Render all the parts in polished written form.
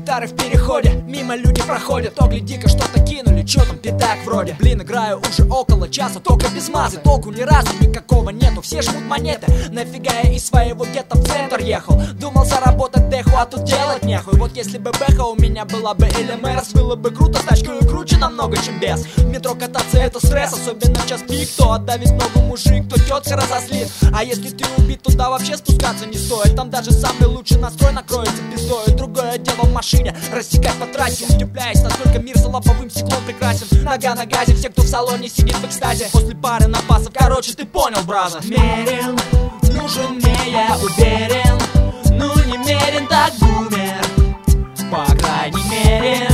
гитары в переходе, мимо люди проходят. То гляди-ка, что-то кинули, чё там, пятак вроде. Блин, играю уже около часа, только без мазы. Толку ни разу никакого нету, все жмут монеты. Нафига я из своего гетто в центр ехал? Думал заработать деху, а тут делать нехуй. Вот если бы бэха у меня была бы или мэрс, было бы круто, тачку и круче намного, чем без. В метро кататься это стресс, особенно в час пик. То отдавит ногу мужик, то тетка разозлит. А если ты убит, туда вообще спускаться не стоит. Там даже самый лучший настрой накроется пиздой. Другое дело в машине, рассекать по трассе, удивляясь, насколько мир за лобовым стеклом прекрасен. Нога на газе, все, кто в салоне сидит в экстазе. После пары напасов, короче, ты понял, браза. Мерен, нужен мне, я уверен. Ну не мерен, так бумер. По крайней мере.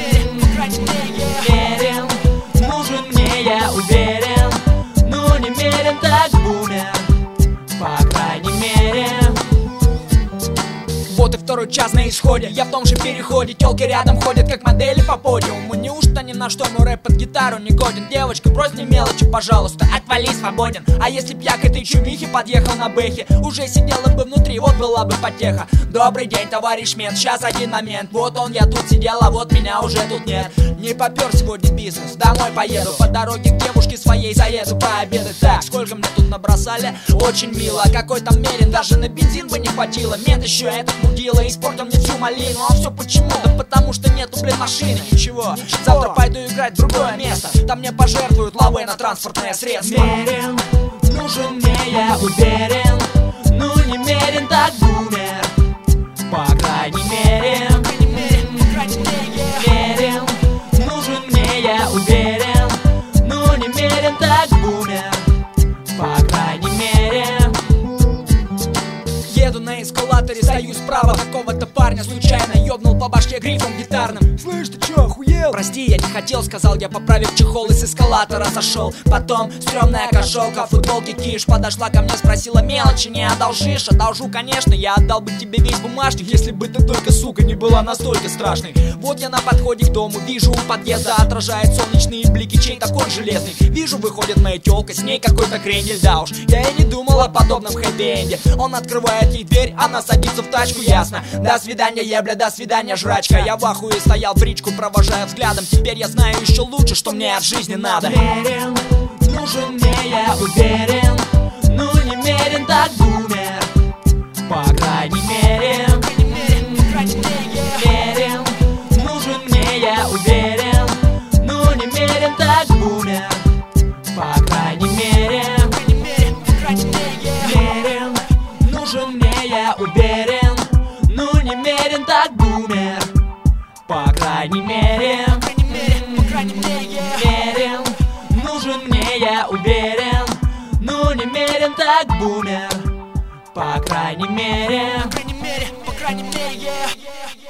Мерен, нужен мне, я уверен. Ну не мерен, так бумер. По крайней мере. Вот и второй час на исходе, я в том же переходе. Тёлки рядом ходят, как модели по подиуму. Неужто ни на что мой рэп под гитару не годен? Девочка, брось мне мелочи, пожалуйста, отвали, свободен. А если б я к этой чумихе подъехал на бэхе, уже сидела бы внутри, вот была бы потеха. Добрый день, товарищ мент, сейчас один момент. Вот он, я тут сидел, а вот меня уже тут нет. Не попёр сегодня бизнес, домой поеду. По дороге к девушке своей заеду пообедать. Так, сколько мне тут набросали? Очень мило. Какой там мерен, даже на бензин бы не хватило. Мент еще этот мудила, испортил мне всю малину. А все почему? Да потому что нету, блин, машины. Ничего, завтра пойду играть в другое место. Там мне пожертвуют лавы на транспортное средство. Мерен, нужен мне, я уверен. Ну не мерен, так бумер. По крайней мере. Мерен, нужен мне, я уверен. Ну не мерен, так бумер. По крайней мере. Еду на эскалаторе, стою справа какого-то парня. Случайно ёбнул по башке грифом гитарным. Слышь, ты чё, охуел? Прости, я не хотел, сказал я, поправив чехол, и с эскалатора сошел. Потом стрёмная кошелка, футболки киш. Подошла ко мне, спросила мелочи, не одолжишь? Одолжу, конечно, я отдал бы тебе весь бумажник, если бы ты только, сука, не была настолько страшной. Вот я на подходе к дому, вижу у подъезда отражает солнечные блики чей-то конь железный. Вижу, выходит моя тёлка, с ней какой-то крендель. Да уж, я и не думал о подобном хэппи-энде. Он открывает ей дверь, она садится в тачку, ясно. До свидания, ебля, до свидания, жрачка. Я в ахуе стоял в речку, провожая взглядом. Теперь я знаю еще лучше, что мне от жизни надо. Мерен, нужен мне, я уверен. Ну не мерен, так бумер. По крайней мере. Мерен, нужен мне, я уверен. Ну не мерен, так бумер. По крайней мере. Мерен, нужен мне, я уверен. Ну не мерен, так бумер. По крайней мере. Мерен, нужен мне, я уверен. Ну не мерен, так бумер. По крайней мере. По крайней мере, yeah.